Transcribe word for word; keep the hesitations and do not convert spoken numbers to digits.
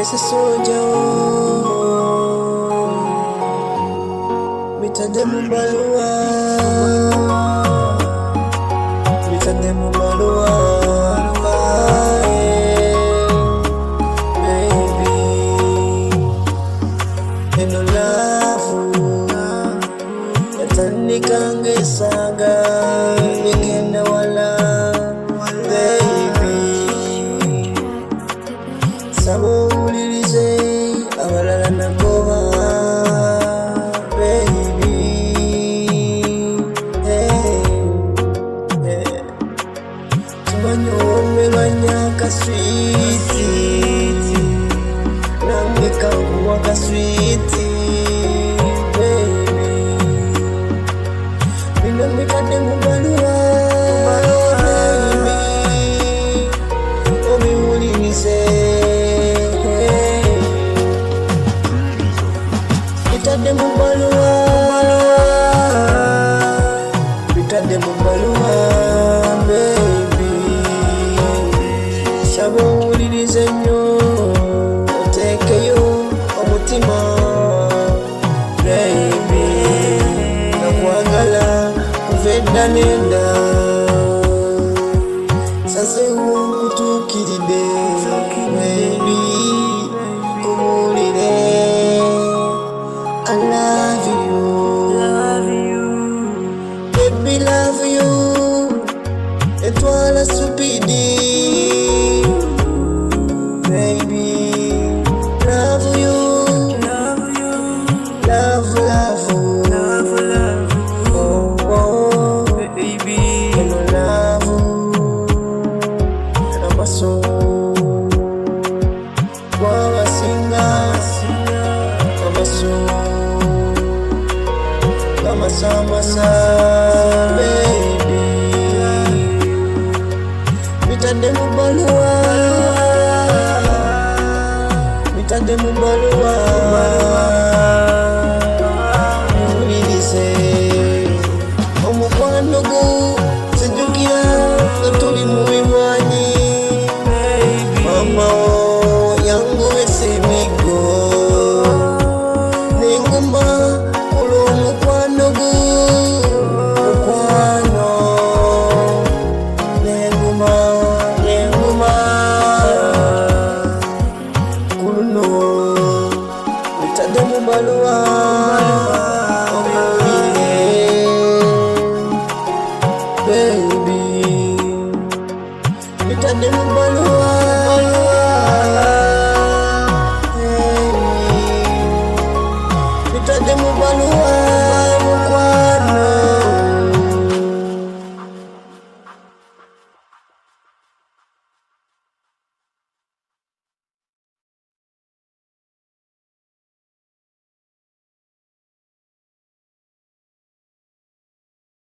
Kese soja bitade mu baluwa, bitade mu baluwa, baby. Eno lafu yatandika ngesaga yegenda wala, baby. Sabo ulilize abalala nagoba, baby. Hey, hey. Tubanyome banyaka switi, namwe kabuwa ka switi, baby. Bino mikade mu baluwa, baby. Obiwulirize bitade mu baluwa, bitade mu baluwa, baby. Sabo ulirize nnyo oteekeyo omutima, baby. Nakwagala kuva edda n'edda, sazeewo nkutuukiridde, baby. Kubuulire I love you, love you, baby, love you. Etwala supidi, baby, love you, love you, love, love, love, love, oh, oh, baby, eno love, namaso, wawasinga, namaso. Masa masa, baby. Bitade mu baluwa, bitade mu baluwa, ulirize omukwano gu sijjukira nga tuli mu bimwanyi, mama wo yanguwesa emiggo n'engoma olw'omukwano gu, mukwano n'engoma n'engoma ku luno bitade mu baluwa, obiwulire, baby. Bitade mu baluwa.